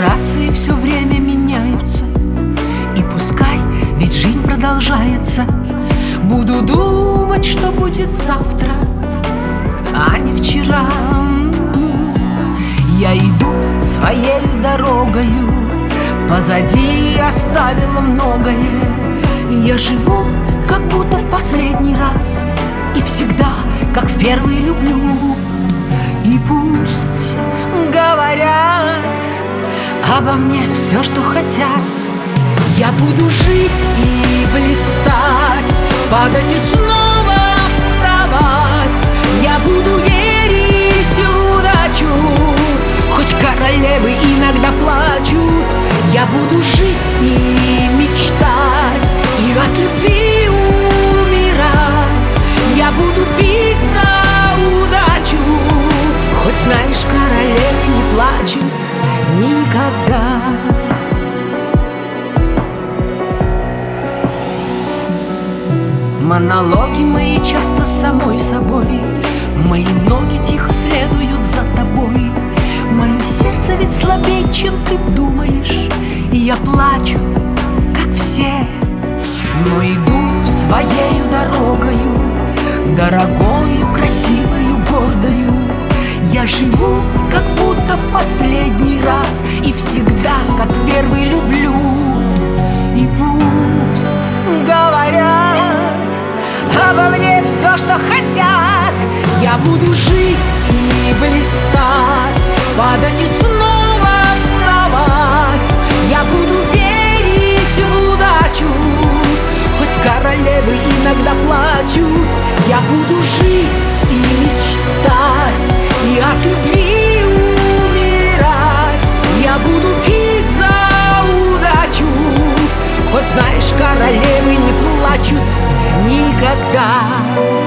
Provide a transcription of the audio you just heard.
декорации все время меняются, и пускай, ведь жизнь продолжается. Буду думать, что будет завтра, а не вчера. Я иду своей дорогою, позади оставила многое. Я живу, как будто в последний раз, и всегда, как в первый, люблю. И пусть говорят обо мне все, что хотят, я буду жить и блистать, падать и снова вставать. Я буду верить в удачу, хоть королевы иногда плачут. Я буду жить и мечтать, и от любви умирать. Я буду пить за удачу, хоть, знаешь, королевы не плачут никогда. Монологи мои часто с самой собой, мои ноги тихо следуют за тобой. Мое сердце ведь слабее, чем ты думаешь, и я плачу, как все, но иду своею дорогою, дорогою, красивою, гордою. Я живу, как будто в последний раз, и всегда, как в первый, люблю. И пусть говорят обо мне все, что хотят, я буду жить и блистать, падать и снова вставать. Я буду верить в удачу, хоть королевы иногда плачут. Я буду жить и мечтать, и от любви умирать. Я буду пить за удачу, хоть, знаешь, королевы не плачут никогда.